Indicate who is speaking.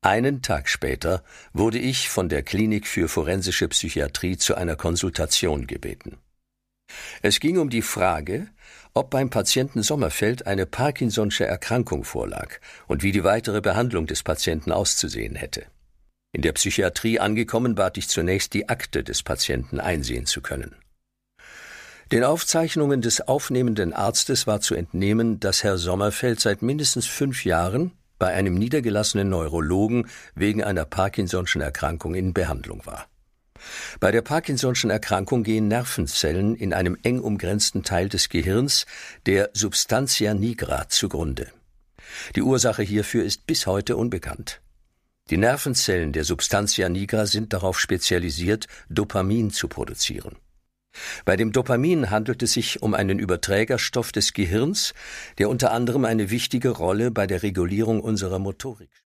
Speaker 1: Einen Tag später wurde ich von der Klinik für forensische Psychiatrie zu einer Konsultation gebeten. Es ging um die Frage, ob beim Patienten Sommerfeld eine Parkinson'sche Erkrankung vorlag und wie die weitere Behandlung des Patienten auszusehen hätte. In der Psychiatrie angekommen, bat ich zunächst, die Akte des Patienten einsehen zu können. Den Aufzeichnungen des aufnehmenden Arztes war zu entnehmen, dass Herr Sommerfeld seit mindestens 5 Jahren bei einem niedergelassenen Neurologen wegen einer Parkinson'schen Erkrankung in Behandlung war. Bei der Parkinson'schen Erkrankung gehen Nervenzellen in einem eng umgrenzten Teil des Gehirns, der Substantia nigra, zugrunde. Die Ursache hierfür ist bis heute unbekannt. Die Nervenzellen der Substantia nigra sind darauf spezialisiert, Dopamin zu produzieren. Bei dem Dopamin handelt es sich um einen Überträgerstoff des Gehirns, der unter anderem eine wichtige Rolle bei der Regulierung unserer Motorik spielt.